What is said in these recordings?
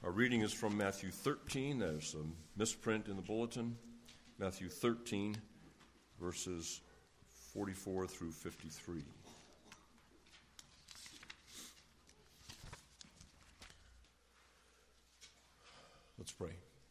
Our reading is from Matthew 13. There's a misprint in the bulletin. Matthew 13, verses 44 through 53. Let's pray.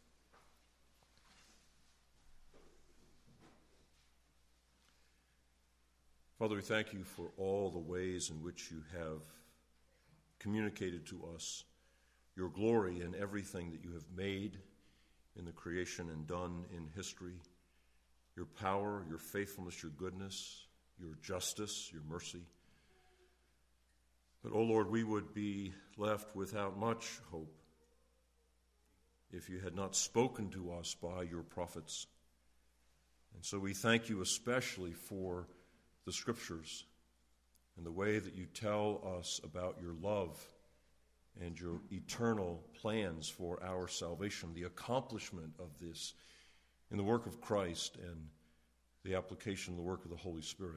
Father, we thank you for all the ways in which you have communicated to us your glory in everything that you have made in the creation and done in history, your power, your faithfulness, your goodness, your justice, your mercy. But, oh Lord, we would be left without much hope if you had not spoken to us by your prophets. And so we thank you especially for the Scriptures and the way that you tell us about your love and your eternal plans for our salvation, the accomplishment of this in the work of Christ and the application of the work of the Holy Spirit.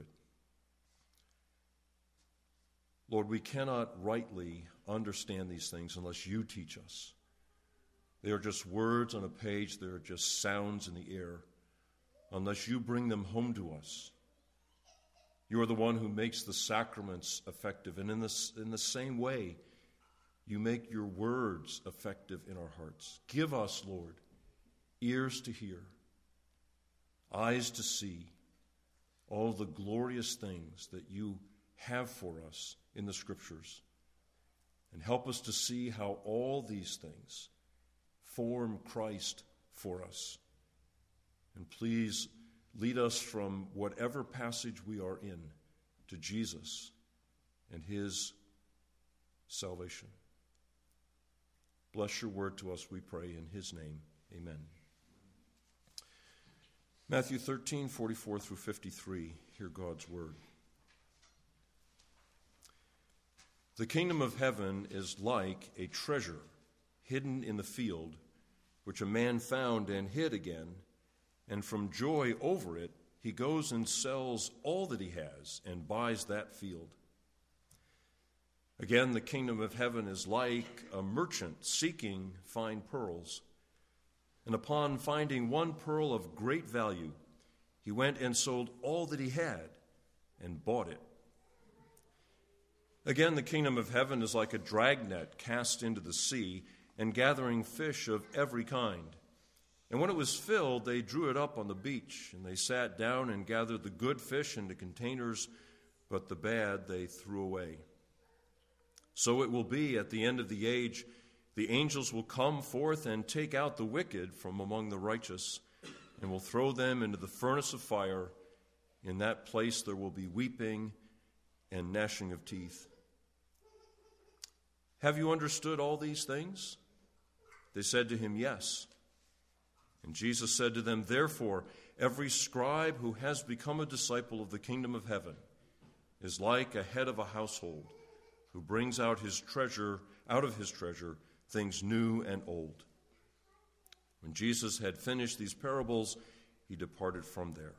Lord, we cannot rightly understand these things unless you teach us. They are just words on a page, they are just sounds in the air, unless you bring them home to us. You are the one who makes the sacraments effective, and in the same way, you make your words effective in our hearts. Give us, Lord, ears to hear, eyes to see all the glorious things that you have for us in the Scriptures, and help us to see how all these things form Christ for us. And please lead us from whatever passage we are in to Jesus and his salvation. Bless your word to us, we pray, in his name. Amen. Matthew 13, 44 through 53. Hear God's word. The kingdom of heaven is like a treasure hidden in the field, which a man found and hid again, and from joy over it, he goes and sells all that he has and buys that field. Again, the kingdom of heaven is like a merchant seeking fine pearls. And upon finding one pearl of great value, he went and sold all that he had and bought it. Again, the kingdom of heaven is like a dragnet cast into the sea and gathering fish of every kind. And when it was filled, they drew it up on the beach, and they sat down and gathered the good fish into containers, but the bad they threw away. So it will be at the end of the age, the angels will come forth and take out the wicked from among the righteous, and will throw them into the furnace of fire. In that place there will be weeping and gnashing of teeth. Have you understood all these things? They said to him, yes. And Jesus said to them, therefore, every scribe who has become a disciple of the kingdom of heaven is like a head of a household who brings out of his treasure things new and old. When Jesus had finished these parables, he departed from there.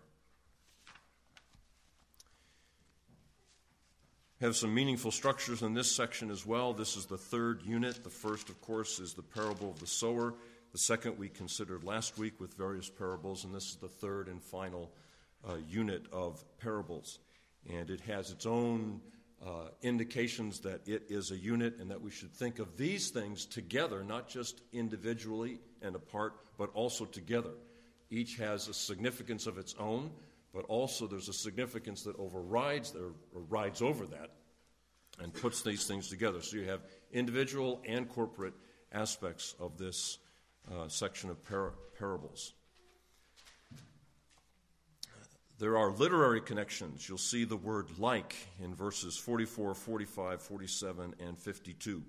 Have some meaningful structures in this section as well. This is the third unit. The first, of course, is the parable of the sower. The second we considered last week with various parables, and this is the third and final unit of parables. And it has its own indications that it is a unit and that we should think of these things together, not just individually and apart, but also together. Each has a significance of its own, but also there's a significance that rides over that and puts these things together. So you have individual and corporate aspects of this section of parables. There are literary connections. You'll see the word like in verses 44, 45, 47, and 52.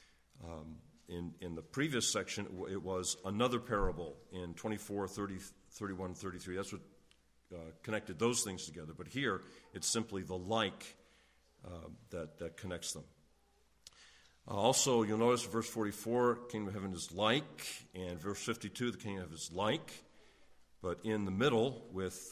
In the previous section, it was another parable in 24, 30, 31, 33. That's what connected those things together. But here, it's simply the like that connects them. Also, you'll notice verse 44, kingdom of heaven is like, and verse 52, the kingdom of heaven is like. But in the middle, with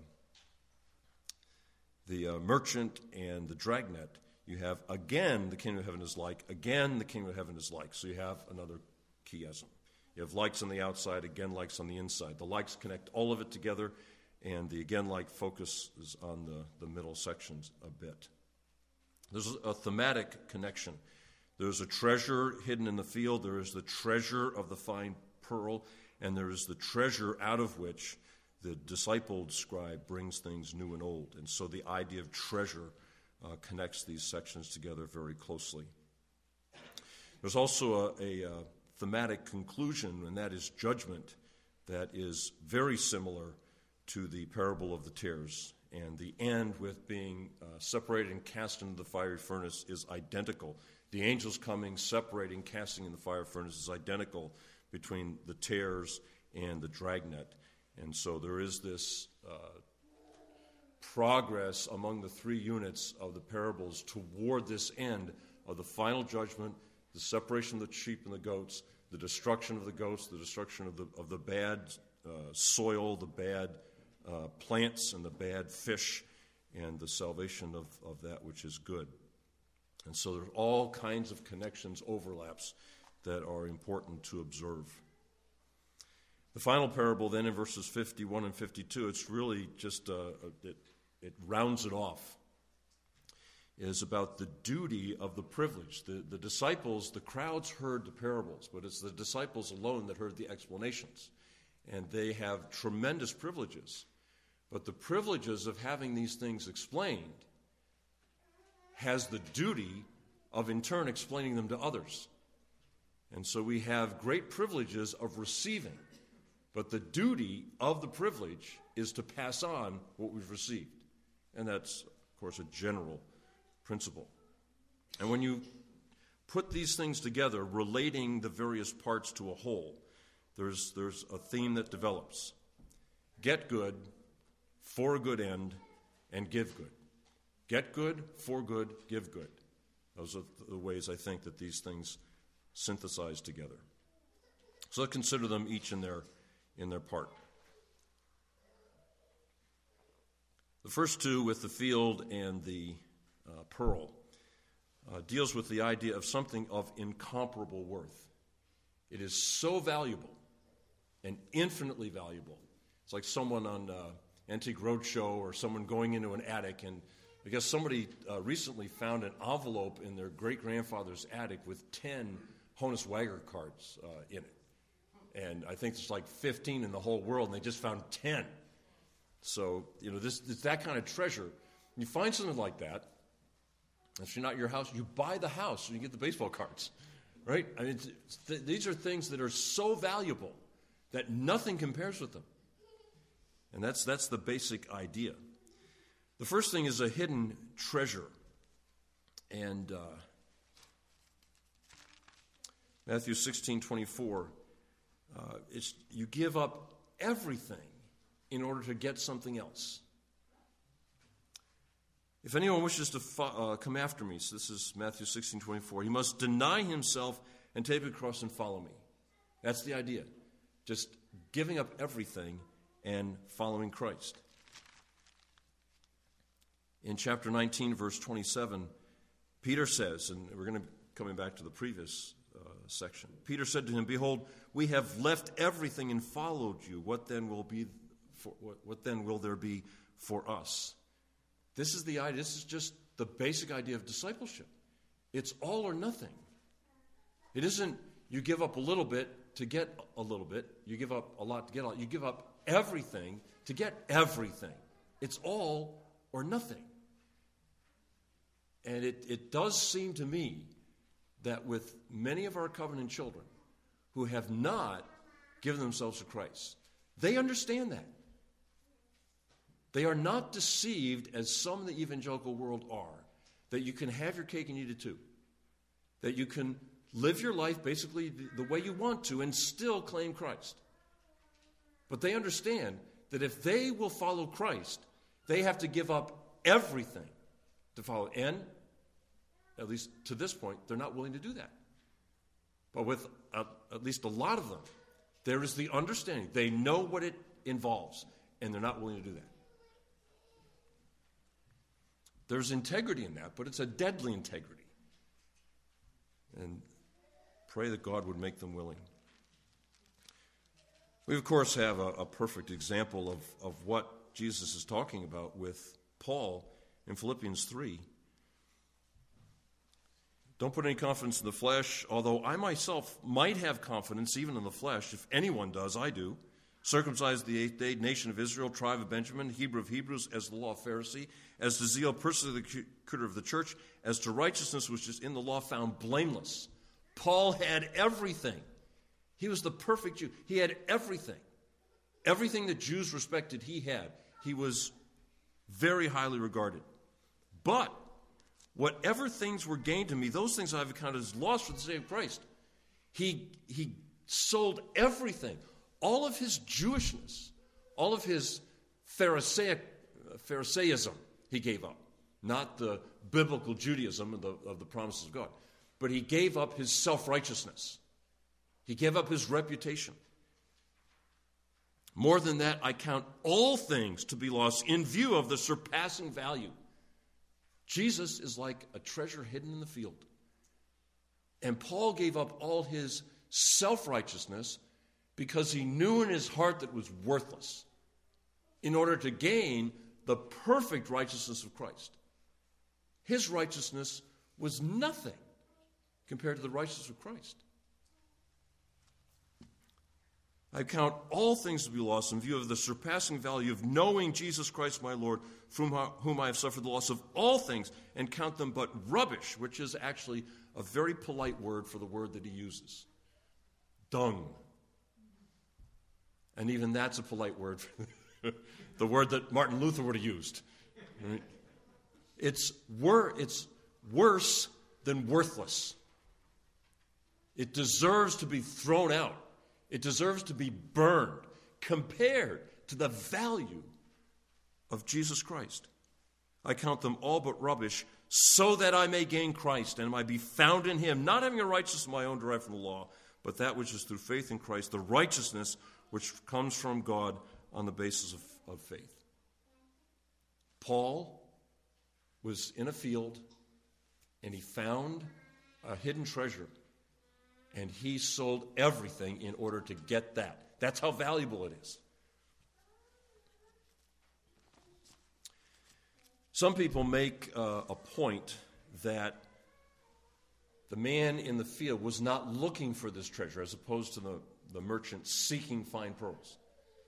the merchant and the dragnet, you have again the kingdom of heaven is like, again the kingdom of heaven is like. So you have another chiasm. You have likes on the outside, again likes on the inside. The likes connect all of it together, and the again like focuses on the middle sections a bit. There's a thematic connection. There's a treasure hidden in the field. There is the treasure of the fine pearl, and there is the treasure out of which the discipled scribe brings things new and old. And so the idea of treasure connects these sections together very closely. There's also a thematic conclusion, and that is judgment, that is very similar to the parable of the tares. And the end, with being separated and cast into the fiery furnace, is identical. The angels coming, separating, casting in the fire furnace is identical between the tares and the dragnet. And so there is this progress among the three units of the parables toward this end of the final judgment, the separation of the sheep and the goats, the destruction of the goats, the destruction of the bad soil, the bad plants, and the bad fish, and the salvation of that which is good. And so there are all kinds of connections, overlaps, that are important to observe. The final parable then in verses 51 and 52, it's really just, it rounds it off, is about the duty of the privilege. The disciples, the crowds heard the parables, but it's the disciples alone that heard the explanations. And they have tremendous privileges. But the privileges of having these things explained has the duty of in turn explaining them to others. And so we have great privileges of receiving, but the duty of the privilege is to pass on what we've received. And that's, of course, a general principle. And when you put these things together, relating the various parts to a whole, there's a theme that develops. Get good, for a good end, and give good. Get good, for good, give good. Those are the ways I think that these things synthesize together. So let's consider them each in their part. The first two, with the field and the pearl, deals with the idea of something of incomparable worth. It is so valuable and infinitely valuable. It's like someone on Antique Roadshow or someone going into an attic, and I guess somebody recently found an envelope in their great-grandfather's attic with 10 Honus Wagner cards in it. And I think there's like 15 in the whole world, and they just found 10. So, it's that kind of treasure. You find something like that, if you're not your house, you buy the house and you get the baseball cards, right? I mean, these are things that are so valuable that nothing compares with them. And that's the basic idea. The first thing is a hidden treasure. And Matthew 16:24, you give up everything in order to get something else. If anyone wishes to come after me, so this is Matthew 16:24, he must deny himself and take a cross and follow me. That's the idea. Just giving up everything and following Christ. In chapter 19, verse 27, Peter says, and we're going to be coming back to the previous section. Peter said to him, "Behold, we have left everything and followed you. What then will there be for us?" This is the idea. This is just the basic idea of discipleship. It's all or nothing. It isn't you give up a little bit to get a little bit. You give up a lot to get a lot. You give up everything to get everything. It's all or nothing. And it does seem to me that with many of our covenant children who have not given themselves to Christ, they understand that. They are not deceived, as some in the evangelical world are, that you can have your cake and eat it too. That you can live your life basically the way you want to and still claim Christ. But they understand that if they will follow Christ, they have to give up everything to follow. And, at least to this point, they're not willing to do that. But with at least a lot of them, there is the understanding. They know what it involves, and they're not willing to do that. There's integrity in that, but it's a deadly integrity. And pray that God would make them willing. We, of course, have a perfect example of what Jesus is talking about with Paul in Philippians 3. Don't put any confidence in the flesh, although I myself might have confidence even in the flesh. If anyone does, I do. Circumcised the 8th day, nation of Israel, tribe of Benjamin, Hebrew of Hebrews, as the law of Pharisee, as to zeal, persecutor of the church, as to righteousness which is in the law, found blameless. Paul had everything. He was the perfect Jew. He had everything. Everything that Jews respected, he had. He was very highly regarded. But whatever things were gained to me, those things I have accounted as loss for the sake of Christ. He sold everything. All of his Jewishness, all of his Pharisaism, he gave up. Not the biblical Judaism of the promises of God. But he gave up his self-righteousness. He gave up his reputation. More than that, I count all things to be lost in view of the surpassing value. Jesus is like a treasure hidden in the field. And Paul gave up all his self-righteousness because he knew in his heart that it was worthless in order to gain the perfect righteousness of Christ. His righteousness was nothing compared to the righteousness of Christ. I count all things to be lost in view of the surpassing value of knowing Jesus Christ my Lord, from whom I have suffered the loss of all things, and count them but rubbish, which is actually a very polite word for the word that he uses. Dung. And even that's a polite word for the word that Martin Luther would have used. Right? It's worse than worthless. It deserves to be thrown out. It deserves to be burned compared to the value of Jesus Christ. I count them all but rubbish so that I may gain Christ and might be found in him, not having a righteousness of my own derived from the law, but that which is through faith in Christ, the righteousness which comes from God on the basis of faith. Paul was in a field and he found a hidden treasure. And he sold everything in order to get that. That's how valuable it is. Some people make a point that the man in the field was not looking for this treasure as opposed to the merchant seeking fine pearls.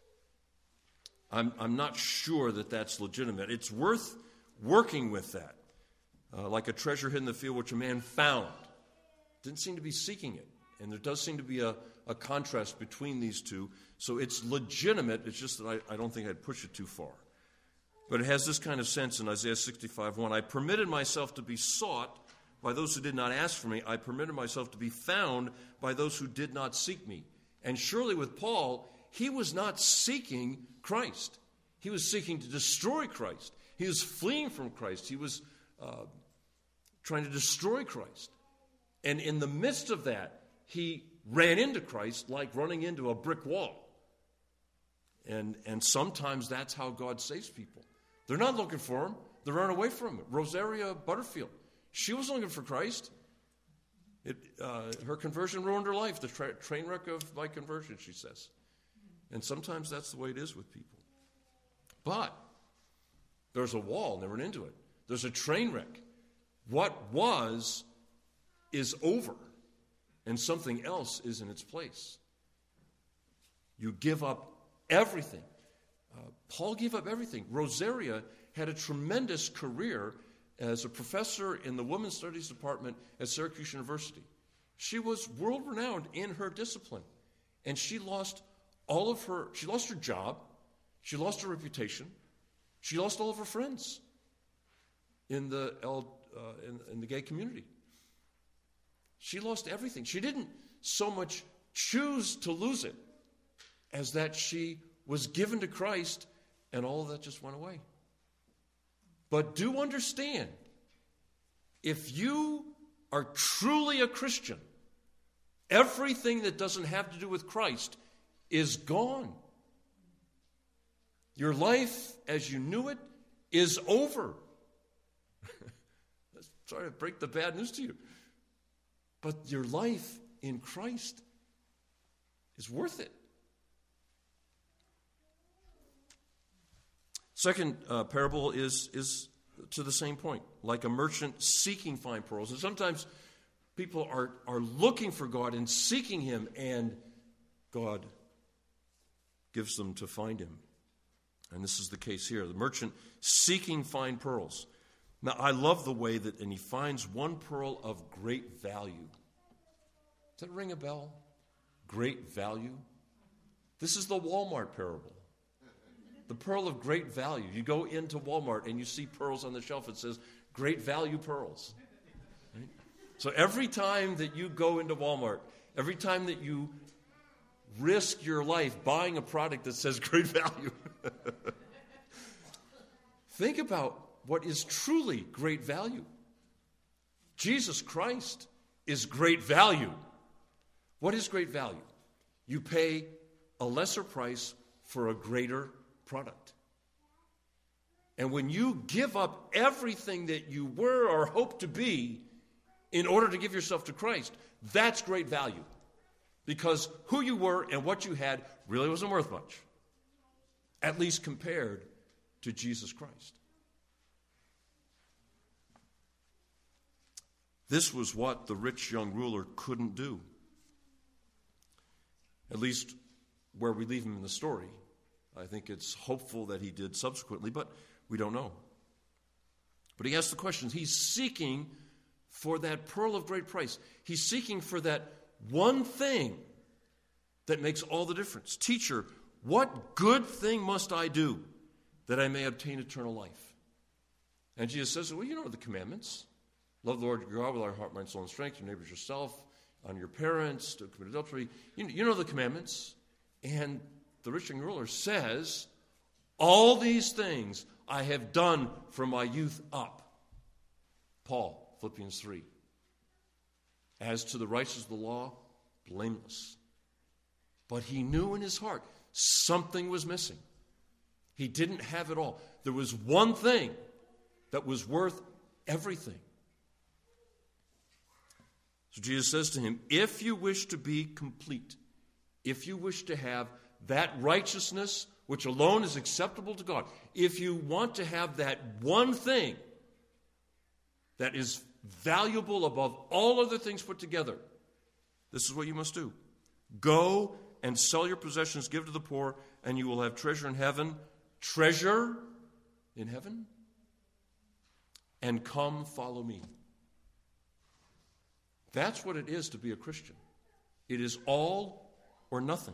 I'm not sure that that's legitimate. It's worth working with that. Like a treasure hidden in the field which a man found. Didn't seem to be seeking it. And there does seem to be a contrast between these two. So it's legitimate. It's just that I don't think I'd push it too far. But it has this kind of sense in Isaiah 65:1. I permitted myself to be sought by those who did not ask for me. I permitted myself to be found by those who did not seek me. And surely with Paul, he was not seeking Christ. He was seeking to destroy Christ. He was fleeing from Christ. He was trying to destroy Christ. And in the midst of that, he ran into Christ like running into a brick wall. And sometimes that's how God saves people. They're not looking for him. They run away from him. Rosaria Butterfield, she was looking for Christ. Her conversion ruined her life. The train wreck of my conversion, she says. And sometimes that's the way it is with people. But there's a wall, and they run into it. There's a train wreck. What was is over. And something else is in its place. You give up everything. Paul gave up everything. Rosaria had a tremendous career as a professor in the Women's Studies Department at Syracuse University. She was world-renowned in her discipline. And she lost her job. She lost her reputation. She lost all of her friends in the gay community. She lost everything. She didn't so much choose to lose it as that she was given to Christ and all of that just went away. But do understand, if you are truly a Christian, everything that doesn't have to do with Christ is gone. Your life as you knew it is over. Sorry to break the bad news to you. But your life in Christ is worth it. Second parable is to the same point, like a merchant seeking fine pearls. And sometimes people are looking for God and seeking him, and God gives them to find him. And this is the case here. The merchant seeking fine pearls. Now, I love the way that, and he finds one pearl of great value. Does that ring a bell? Great value? This is the Walmart parable. The pearl of great value. You go into Walmart and you see pearls on the shelf. It says, great value pearls. Right? So every time that you go into Walmart, every time that you risk your life buying a product that says great value, think about what is truly great value. Jesus Christ is great value. What is great value? You pay a lesser price for a greater product. And when you give up everything that you were or hope to be in order to give yourself to Christ, that's great value. Because who you were and what you had really wasn't worth much, at least compared to Jesus Christ. This was what the rich young ruler couldn't do. At least where we leave him in the story. I think it's hopeful that he did subsequently, but we don't know. But he asks the questions. He's seeking for that pearl of great price. He's seeking for that one thing that makes all the difference. Teacher, what good thing must I do that I may obtain eternal life? And Jesus says, well, you know the commandments. Love the Lord your God with our heart, mind, soul, and strength, your neighbors yourself, honor your parents, don't commit adultery. You know the commandments. And the rich young ruler says, all these things I have done from my youth up. Paul, Philippians 3. As to the righteousness of the law, blameless. But he knew in his heart something was missing. He didn't have it all. There was one thing that was worth everything. So Jesus says to him, if you wish to be complete, if you wish to have that righteousness which alone is acceptable to God, if you want to have that one thing that is valuable above all other things put together, this is what you must do. Go and sell your possessions, give to the poor, and you will have treasure in heaven. Treasure in heaven? And come follow me. That's what it is to be a Christian. It is all or nothing.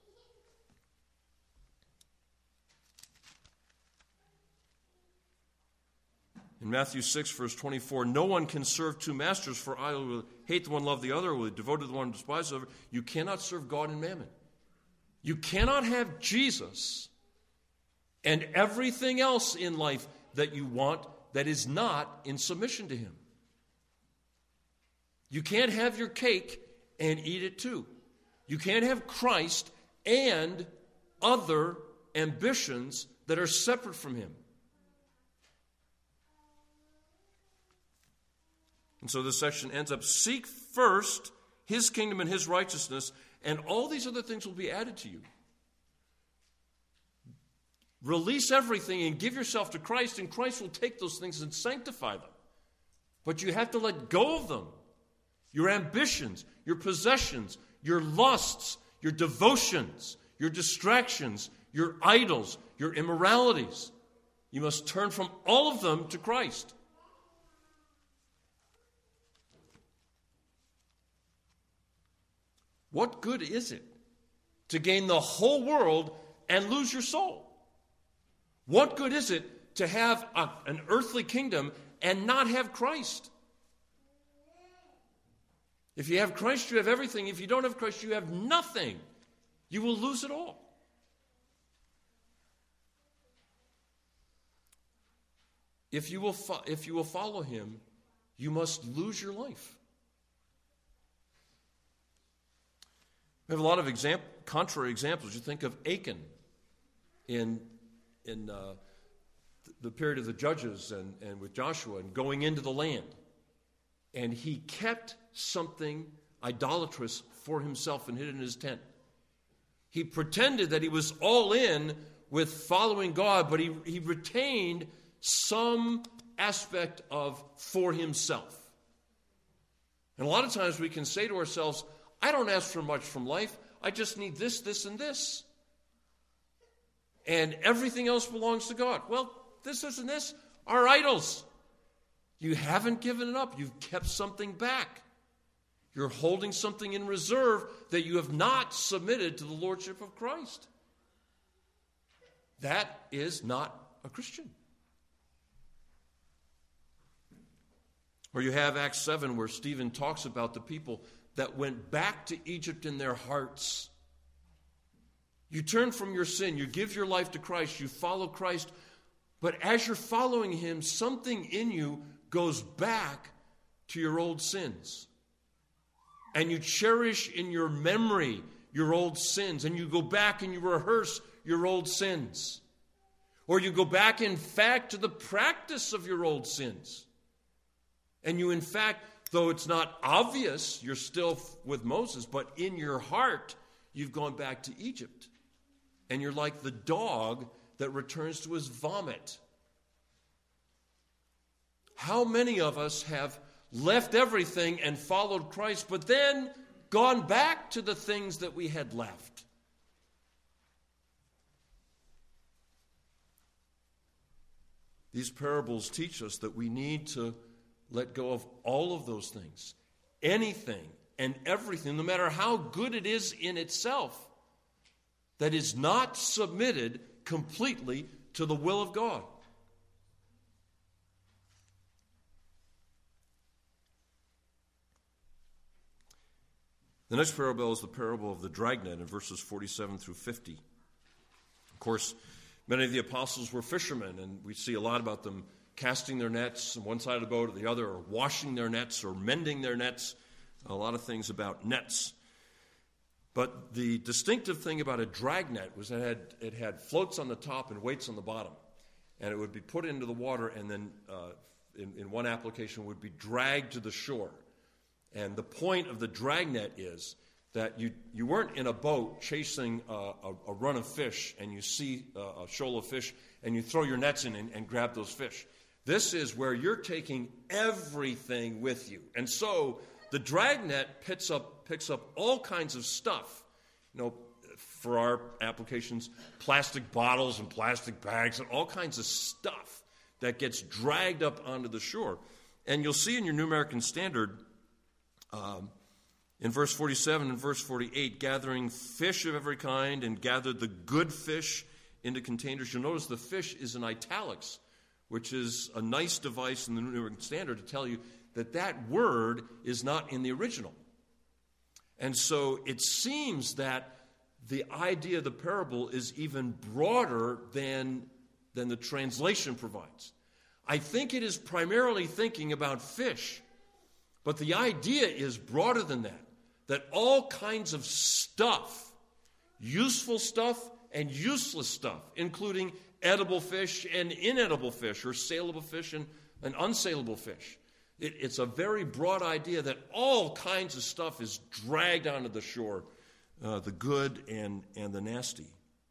In Matthew 6, verse 24, no one can serve two masters, for either will hate the one, love the other, or will be devoted to the one, despise the other. You cannot serve God and mammon. You cannot have Jesus and everything else in life that you want that is not in submission to him. You can't have your cake and eat it too. You can't have Christ and other ambitions that are separate from him. And so this section ends up, seek first his kingdom and his righteousness, and all these other things will be added to you. Release everything and give yourself to Christ, and Christ will take those things and sanctify them. But you have to let go of them. Your ambitions, your possessions, your lusts, your devotions, your distractions, your idols, your immoralities. You must turn from all of them to Christ. What good is it to gain the whole world and lose your soul? What good is it to have an earthly kingdom and not have Christ? If you have Christ, you have everything. If you don't have Christ, you have nothing. You will lose it all. If you will follow him, you must lose your life. We have a lot of contrary examples. You think of Achan in the period of the Judges and with Joshua and going into the land. And he kept something idolatrous for himself and hid it in his tent. He pretended that he was all in with following God, but he retained some aspect of for himself. And a lot of times we can say to ourselves, I don't ask for much from life. I just need this, this, and this. And everything else belongs to God. Well, this, and this are idols. You haven't given it up. You've kept something back. You're holding something in reserve that you have not submitted to the lordship of Christ. That is not a Christian. Or you have Acts 7 where Stephen talks about the people that went back to Egypt in their hearts. You turn from your sin, you give your life to Christ, you follow Christ, but as you're following him, something in you goes back to your old sins. And you cherish in your memory your old sins, and you go back and you rehearse your old sins. Or you go back, in fact, to the practice of your old sins. And you, in fact, though it's not obvious, you're still with Moses, but in your heart, you've gone back to Egypt. And you're like the dog that returns to his vomit. How many of us have left everything and followed Christ, but then gone back to the things that we had left? These parables teach us that we need to let go of all of those things. Anything and everything, no matter how good it is in itself, that is not submitted completely to the will of God. The next parable is the parable of the dragnet in verses 47 through 50. Of course, many of the apostles were fishermen, and we see a lot about them casting their nets from one side of the boat or the other, or washing their nets, or mending their nets. A lot of things about nets. But the distinctive thing about a dragnet was that it had floats on the top and weights on the bottom. And it would be put into the water, and then in one application would be dragged to the shore. And the point of the dragnet is that you weren't in a boat chasing a run of fish, and you see a shoal of fish, and you throw your nets in and grab those fish. This is where you're taking everything with you. And so the dragnet picks up all kinds of stuff. For our applications, plastic bottles and plastic bags and all kinds of stuff that gets dragged up onto the shore. And you'll see in your New American Standard, in verse 47 and verse 48, gathering fish of every kind and gathered the good fish into containers. You'll notice the fish is in italics, which is a nice device in the New American Standard to tell you that word is not in the original. And so it seems that the idea of the parable is even broader than the translation provides. I think it is primarily thinking about fish, but the idea is broader than that all kinds of stuff, useful stuff and useless stuff, including edible fish and inedible fish, or saleable fish and unsaleable fish. It's a very broad idea that all kinds of stuff is dragged onto the shore, the good and the nasty.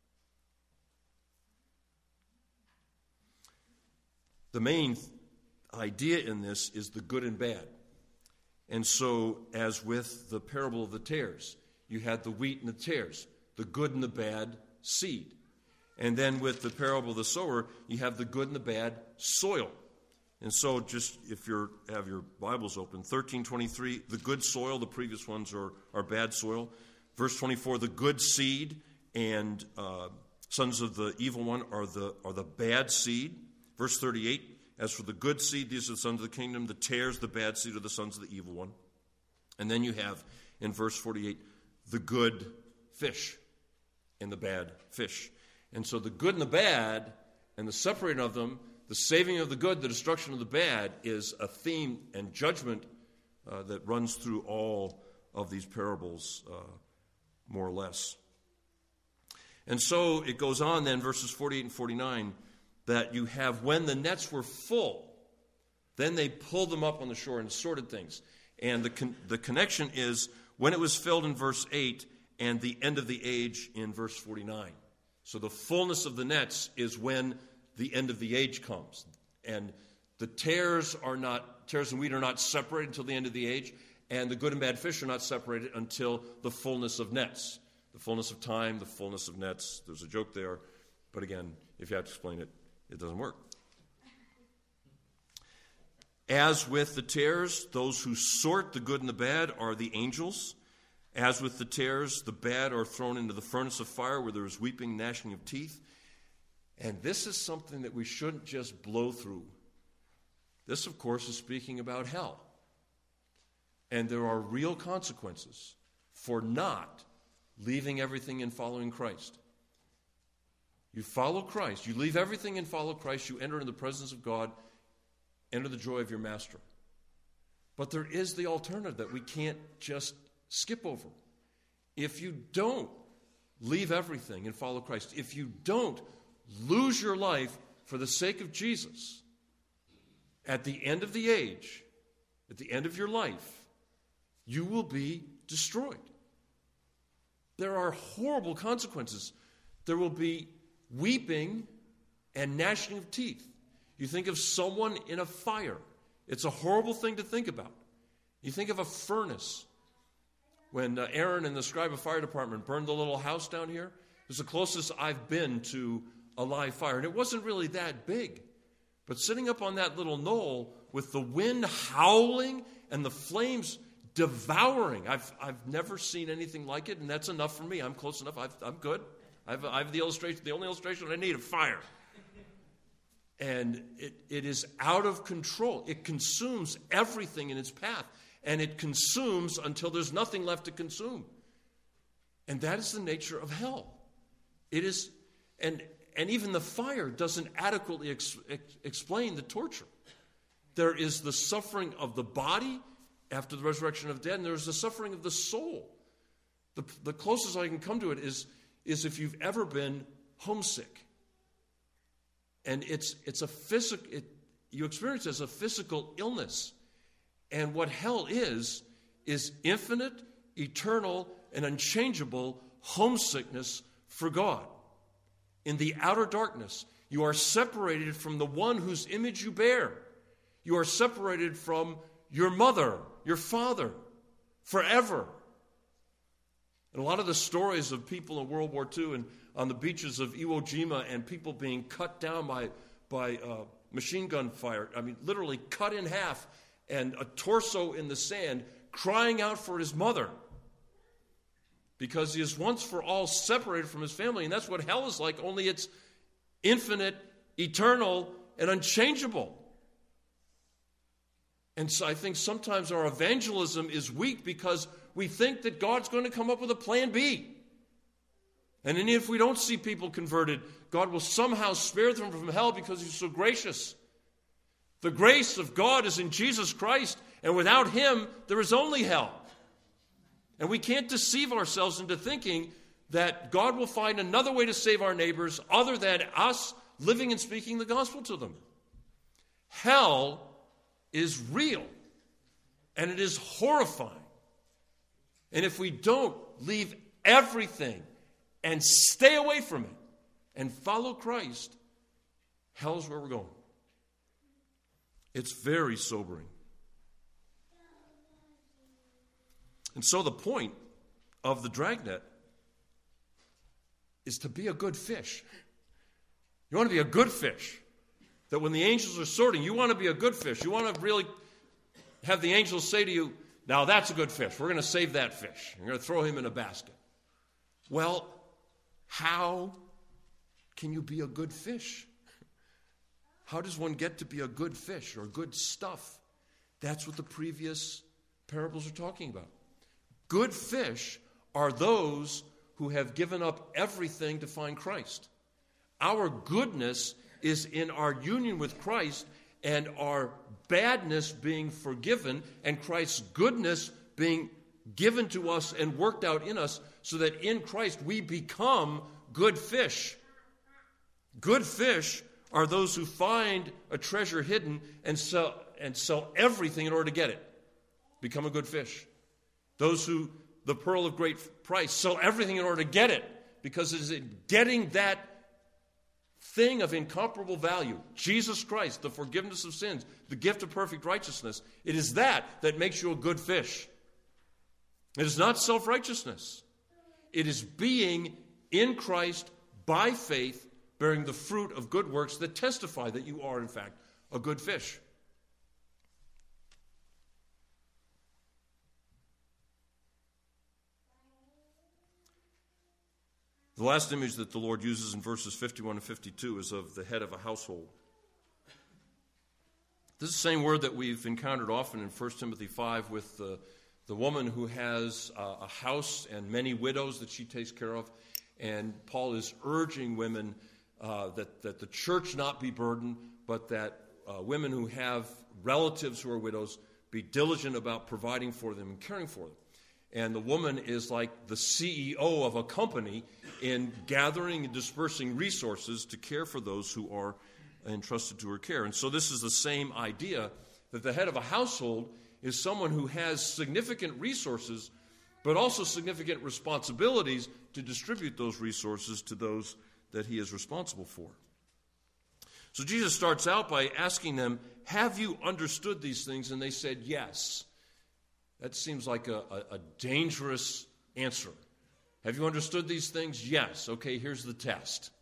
The main idea in this is the good and bad. And so, as with the parable of the tares, you had the wheat and the tares, the good and the bad seed. And then with the parable of the sower, you have the good and the bad soil. And so, just if you have your Bibles open, 13:23, the good soil, the previous ones are bad soil. Verse 24, the good seed and sons of the evil one are the bad seed. Verse 38, as for the good seed, these are the sons of the kingdom. The tares, the bad seed, are the sons of the evil one. And then you have, in verse 48, the good fish and the bad fish. And so the good and the bad, and the separating of them, the saving of the good, the destruction of the bad, is a theme and judgment that runs through all of these parables, more or less. And so it goes on then, verses 48 and 49, that you have when the nets were full, then they pulled them up on the shore and sorted things. And the connection is when it was filled in verse 8 and the end of the age in verse 49. So the fullness of the nets is when the end of the age comes. And the tares and wheat are not separated until the end of the age, and the good and bad fish are not separated until the fullness of nets. The fullness of time, the fullness of nets. There's a joke there, but again, if you have to explain it, it doesn't work. As with the tares, those who sort the good and the bad are the angels. As with the tares, the bad are thrown into the furnace of fire where there is weeping, gnashing of teeth. And this is something that we shouldn't just blow through. This, of course, is speaking about hell. And there are real consequences for not leaving everything and following Christ. You follow Christ. You leave everything and follow Christ. You enter into the presence of God. Enter the joy of your master. But there is the alternative that we can't just skip over. If you don't leave everything and follow Christ, if you don't lose your life for the sake of Jesus, at the end of the age, at the end of your life, you will be destroyed. There are horrible consequences. There will be weeping and gnashing of teeth. You think of someone in a fire. It's a horrible thing to think about. You think of a furnace. When Aaron and the Scriba Fire Department burned the little house down here, it was the closest I've been to a live fire. And it wasn't really that big. But sitting up on that little knoll with the wind howling and the flames devouring, I've never seen anything like it, and that's enough for me. I'm close enough. I'm good. I have the illustration, the only illustration I need of fire. And it is out of control. It consumes everything in its path. And it consumes until there's nothing left to consume. And that is the nature of hell. It is, and even the fire doesn't adequately explain the torture. There is the suffering of the body after the resurrection of the dead, and there's the suffering of the soul. The closest I can come to it is if you've ever been homesick. And it's a physical, you experience it as a physical illness. And what hell is infinite, eternal, and unchangeable homesickness for God. In the outer darkness, you are separated from the one whose image you bear. You are separated from your mother, your father, forever. And a lot of the stories of people in World War II and on the beaches of Iwo Jima and people being cut down by machine gun fire, I mean, literally cut in half, and a torso in the sand crying out for his mother because he is once for all separated from his family. And that's what hell is like, only it's infinite, eternal, and unchangeable. And so I think sometimes our evangelism is weak because we think that God's going to come up with a plan B. And then if we don't see people converted, God will somehow spare them from hell because he's so gracious. The grace of God is in Jesus Christ, and without him, there is only hell. And we can't deceive ourselves into thinking that God will find another way to save our neighbors other than us living and speaking the gospel to them. Hell is real, and it is horrifying. And if we don't leave everything and stay away from it and follow Christ, hell's where we're going. It's very sobering. And so the point of the dragnet is to be a good fish. You want to be a good fish. That when the angels are sorting, you want to be a good fish. You want to really have the angels say to you, now that's a good fish. We're going to save that fish. We're going to throw him in a basket. Well, how can you be a good fish? How does one get to be a good fish or good stuff? That's what the previous parables are talking about. Good fish are those who have given up everything to find Christ. Our goodness is in our union with Christ and our badness being forgiven and Christ's goodness being given to us and worked out in us so that in Christ we become good fish. Good fish are those who find a treasure hidden and sell everything in order to get it. Become a good fish. Those who, the pearl of great price, sell everything in order to get it. because it is in getting that thing of incomparable value, Jesus Christ, the forgiveness of sins, the gift of perfect righteousness. It is that makes you a good fish. It is not self-righteousness. It is being in Christ by faith, bearing the fruit of good works that testify that you are, in fact, a good fish. The last image that the Lord uses in verses 51 and 52 is of the head of a household. This is the same word that we've encountered often in 1 Timothy 5 with the woman who has a house and many widows that she takes care of. And Paul is urging women that the church not be burdened, but that women who have relatives who are widows be diligent about providing for them and caring for them. And the woman is like the CEO of a company in gathering and dispersing resources to care for those who are entrusted to her care. And so this is the same idea, that the head of a household is someone who has significant resources, but also significant responsibilities to distribute those resources to those that he is responsible for. So Jesus starts out by asking them, have you understood these things? And they said, yes. That seems like a dangerous answer. Have you understood these things? Yes. Okay, here's the test.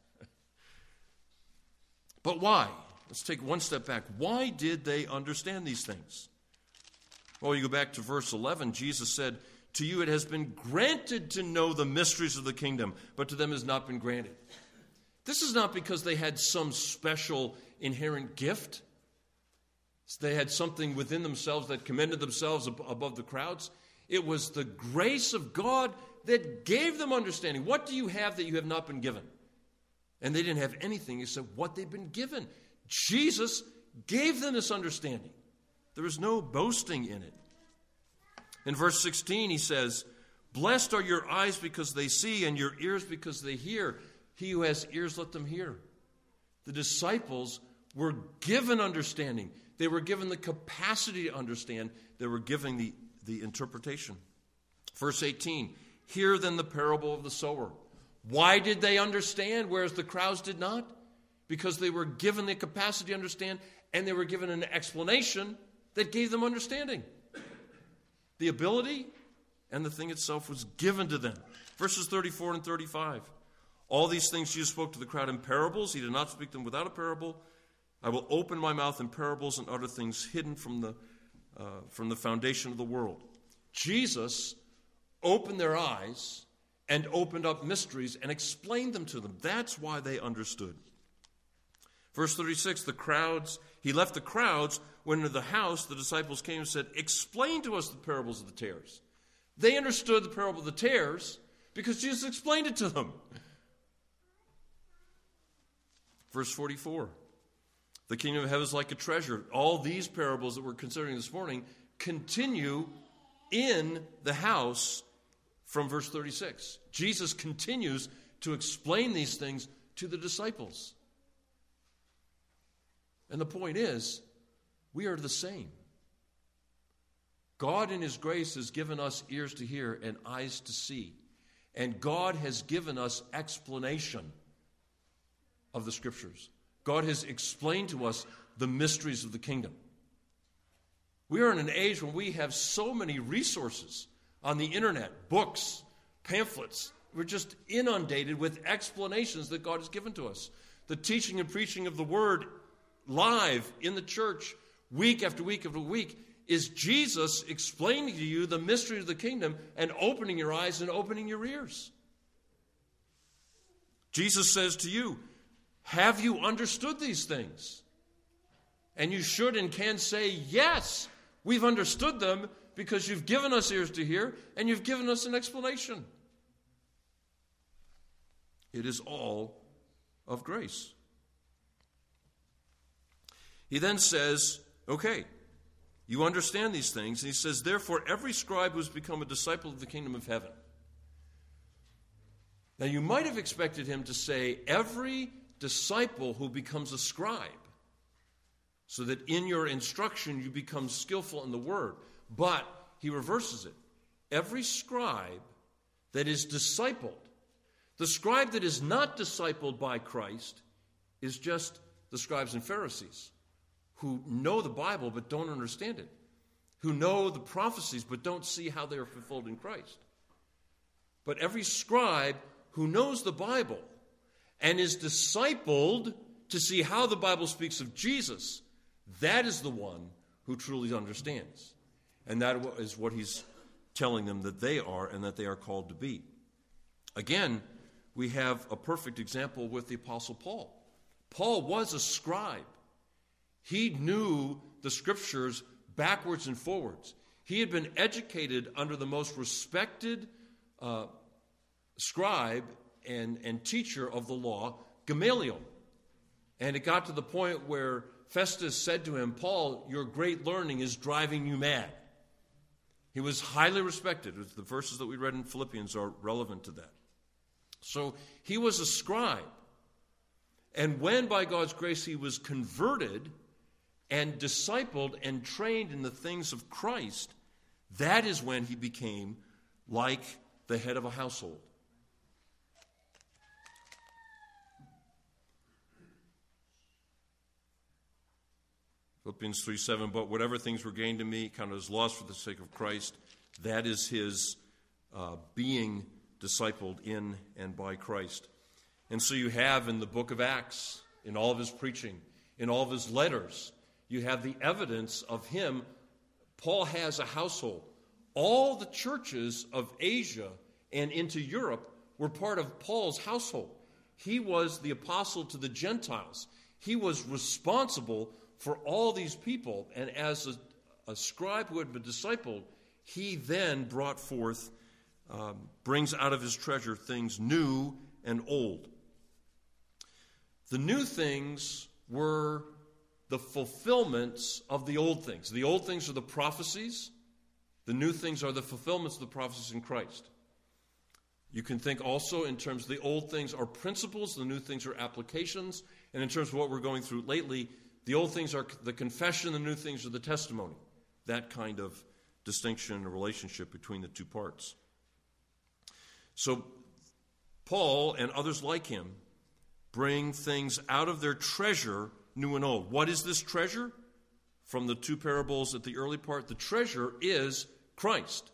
But why? Let's take one step back. Why did they understand these things? Well, you go back to verse 11. Jesus said, to you it has been granted to know the mysteries of the kingdom, but to them has not been granted. This is not because they had some special inherent gift. They had something within themselves that commended themselves above the crowds. It was the grace of God that gave them understanding. What do you have that you have not been given? And they didn't have anything except what they'd been given. Jesus gave them this understanding. There is no boasting in it. In verse 16 he says, blessed are your eyes because they see, and your ears because they hear. He who has ears, let them hear. The disciples were given understanding. They were given the capacity to understand. They were given the interpretation. Verse 18, hear then the parable of the sower. Why did they understand, whereas the crowds did not? Because they were given the capacity to understand, and they were given an explanation that gave them understanding. The ability and the thing itself was given to them. Verses 34 and 35. All these things Jesus spoke to the crowd in parables. He did not speak them without a parable. I will open my mouth in parables and utter things hidden from the foundation of the world. Jesus opened their eyes and opened up mysteries and explained them to them. That's why they understood. Verse 36, he left the crowds, went into the house, the disciples came and said, explain to us the parables of the tares. They understood the parable of the tares because Jesus explained it to them. Verse 44. The kingdom of heaven is like a treasure. All these parables that we're considering this morning continue in the house from verse 36. Jesus continues to explain these things to the disciples. And the point is, we are the same. God in his grace has given us ears to hear and eyes to see. And God has given us explanation of the Scriptures. God has explained to us the mysteries of the kingdom. We are in an age when we have so many resources on the internet, books, pamphlets. We're just inundated with explanations that God has given to us. The teaching and preaching of the Word live in the church, week after week after week, is Jesus explaining to you the mystery of the kingdom and opening your eyes and opening your ears. Jesus says to you, have you understood these things? And you should and can say, yes, we've understood them because you've given us ears to hear and you've given us an explanation. It is all of grace. He then says, okay, you understand these things. And he says, therefore, every scribe who has become a disciple of the kingdom of heaven. Now, you might have expected him to say, every disciple who becomes a scribe, so that in your instruction you become skillful in the word. But he reverses it. Every scribe that is discipled, The scribe that is not discipled by Christ is just the scribes and Pharisees who know the Bible but don't understand it, who know the prophecies but don't see how they are fulfilled in Christ. But every scribe who knows the Bible and is discipled to see how the Bible speaks of Jesus, that is the one who truly understands. And that is what he's telling them that they are and that they are called to be. Again, we have a perfect example with the Apostle Paul. Paul was a scribe. He knew the Scriptures backwards and forwards. He had been educated under the most respected scribe and teacher of the law, Gamaliel. And it got to the point where Festus said to him, "Paul, your great learning is driving you mad." He was highly respected. The verses that we read in Philippians are relevant to that. So he was a scribe. And when, by God's grace, he was converted and discipled and trained in the things of Christ, that is when he became like the head of a household. Philippians 3:7, but whatever things were gained to me, counted as loss for the sake of Christ. That is his being discipled in and by Christ. And so you have in the book of Acts, in all of his preaching, in all of his letters, you have the evidence of him. Paul has a household. All the churches of Asia and into Europe were part of Paul's household. He was the apostle to the Gentiles. He was responsible for all these people. And as a scribe who had been discipled, he then brought forth, brings out of his treasure things new and old. The new things were the fulfillments of the old things. The old things are the prophecies. The new things are the fulfillments of the prophecies in Christ. You can think also in terms of the old things are principles, the new things are applications. And in terms of what we're going through lately, the old things are the confession, the new things are the testimony. That kind of distinction and relationship between the two parts. So Paul and others like him bring things out of their treasure, new and old. What is this treasure? From the two parables at the early part, the treasure is Christ.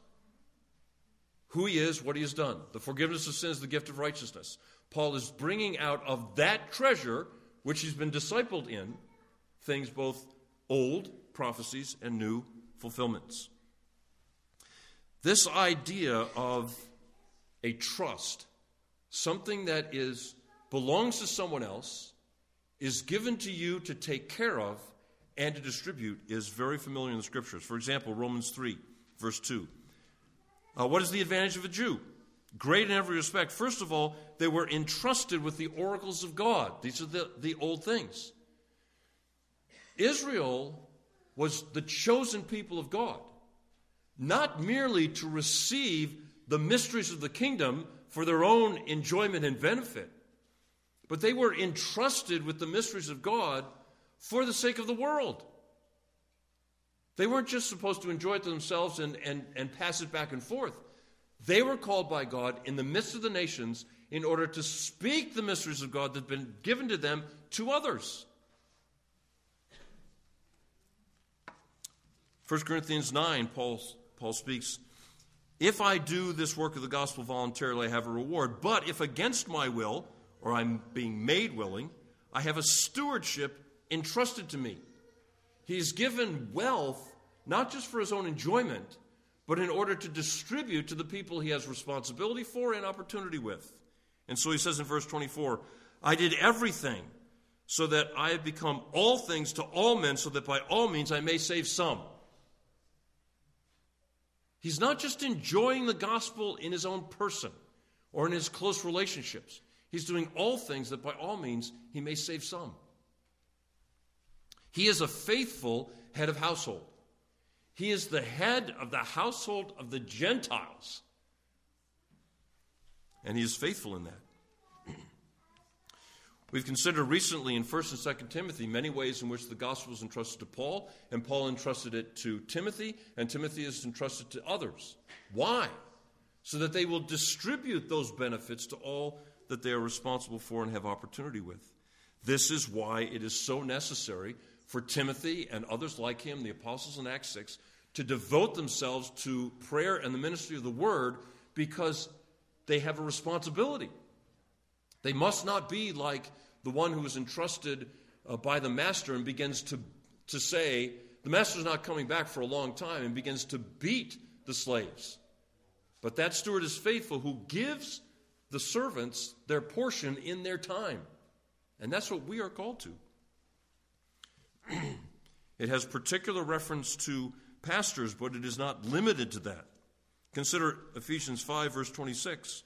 Who he is, what he has done. The forgiveness of sins, the gift of righteousness. Paul is bringing out of that treasure, which he's been discipled in, things both old prophecies and new fulfillments. This idea of a trust, something that belongs to someone else, is given to you to take care of and to distribute, is very familiar in the Scriptures. For example, Romans 3, verse 2. What is the advantage of a Jew? Great in every respect. First of all, they were entrusted with the oracles of God. These are the old things. Israel was the chosen people of God, not merely to receive the mysteries of the kingdom for their own enjoyment and benefit, but they were entrusted with the mysteries of God for the sake of the world. They weren't just supposed to enjoy it to themselves and pass it back and forth. They were called by God in the midst of the nations in order to speak the mysteries of God that have been given to them to others. 1 Corinthians 9, Paul speaks, if I do this work of the gospel voluntarily, I have a reward. But if against my will, or I'm being made willing, I have a stewardship entrusted to me. He's given wealth, not just for his own enjoyment, but in order to distribute to the people he has responsibility for and opportunity with. And so he says in verse 24, I did everything so that I have become all things to all men, so that by all means I may save some. He's not just enjoying the gospel in his own person or in his close relationships. He's doing all things that by all means he may save some. He is a faithful head of household. He is the head of the household of the Gentiles. And he is faithful in that. We've considered recently in 1 and 2 Timothy many ways in which the gospel is entrusted to Paul, and Paul entrusted it to Timothy, and Timothy is entrusted to others. Why? So that they will distribute those benefits to all that they are responsible for and have opportunity with. This is why it is so necessary for Timothy and others like him, the apostles in Acts 6, to devote themselves to prayer and the ministry of the word, because they have a responsibility. They must not be like the one who is entrusted by the master and begins to say, the master's not coming back for a long time, and begins to beat the slaves. But that steward is faithful, who gives the servants their portion in their time. And that's what we are called to. It has particular reference to pastors, but it is not limited to that. Consider Ephesians 5, verse 26.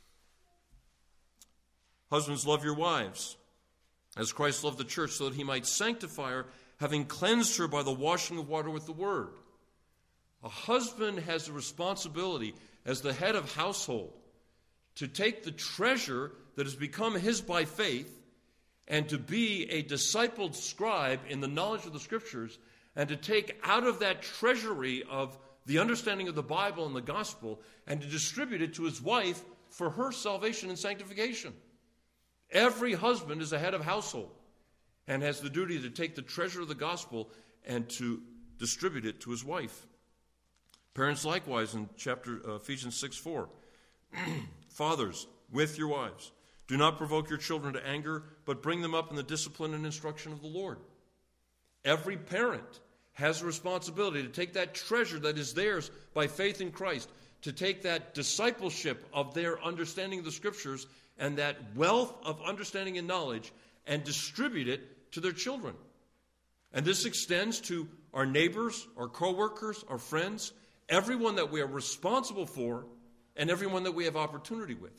Husbands, love your wives, as Christ loved the church, so that he might sanctify her, having cleansed her by the washing of water with the word. A husband has the responsibility, as the head of household, to take the treasure that has become his by faith, and to be a discipled scribe in the knowledge of the Scriptures, and to take out of that treasury of the understanding of the Bible and the gospel, and to distribute it to his wife for her salvation and sanctification. Every husband is a head of household and has the duty to take the treasure of the gospel and to distribute it to his wife. Parents likewise, in Ephesians 6:4. Fathers, with your wives, do not provoke your children to anger, but bring them up in the discipline and instruction of the Lord. Every parent has a responsibility to take that treasure that is theirs by faith in Christ, to take that discipleship of their understanding of the Scriptures and that wealth of understanding and knowledge, and distribute it to their children. And this extends to our neighbors, our co-workers, our friends, everyone that we are responsible for, and everyone that we have opportunity with.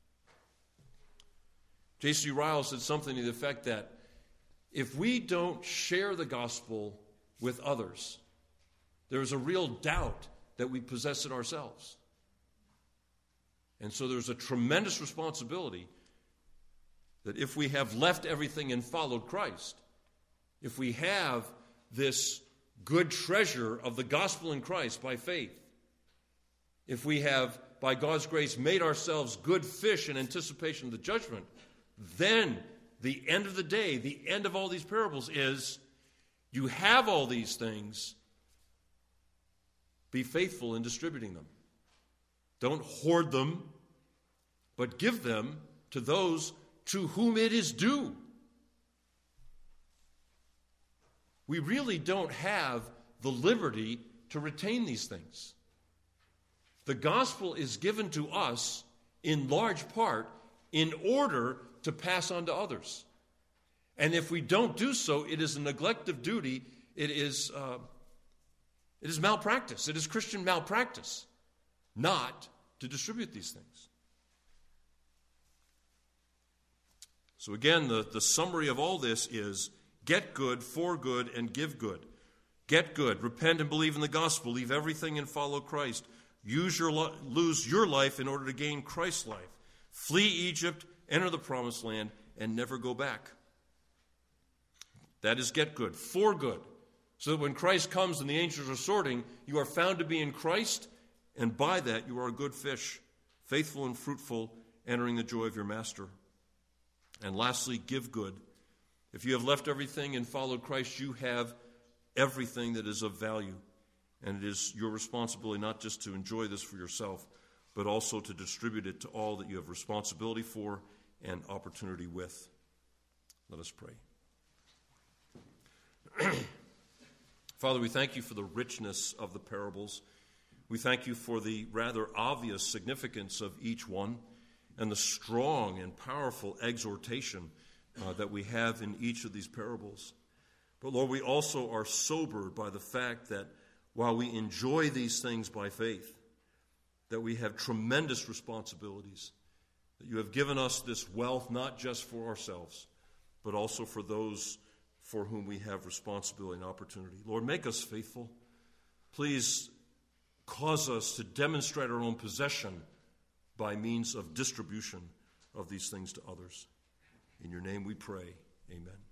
J.C. Ryle said something to the effect that if we don't share the gospel with others, there is a real doubt that we possess it ourselves. And so there's a tremendous responsibility that if we have left everything and followed Christ, if we have this good treasure of the gospel in Christ by faith, if we have, by God's grace, made ourselves good fish in anticipation of the judgment, then the end of the day, the end of all these parables is, you have all these things, be faithful in distributing them. Don't hoard them, but give them to those to whom it is due. We really don't have the liberty to retain these things. The gospel is given to us in large part in order to pass on to others. And if we don't do so, it is a neglect of duty. It is malpractice. It is Christian malpractice not to distribute these things. So again, the summary of all this is get good, for good, and give good. Get good, repent and believe in the gospel, leave everything and follow Christ. Lose your life in order to gain Christ's life. Flee Egypt, enter the promised land, and never go back. That is get good, for good. So that when Christ comes and the angels are sorting, you are found to be in Christ, and by that you are a good fish, faithful and fruitful, entering the joy of your master. And lastly, give good. If you have left everything and followed Christ, you have everything that is of value. And it is your responsibility not just to enjoy this for yourself, but also to distribute it to all that you have responsibility for and opportunity with. Let us pray. Father, we thank you for the richness of the parables. We thank you for the rather obvious significance of each one and the strong and powerful exhortation that we have in each of these parables. But Lord, we also are sobered by the fact that while we enjoy these things by faith, that we have tremendous responsibilities, that you have given us this wealth not just for ourselves, but also for those for whom we have responsibility and opportunity. Lord, make us faithful. Please cause us to demonstrate our own possession by means of distribution of these things to others. In your name we pray. Amen.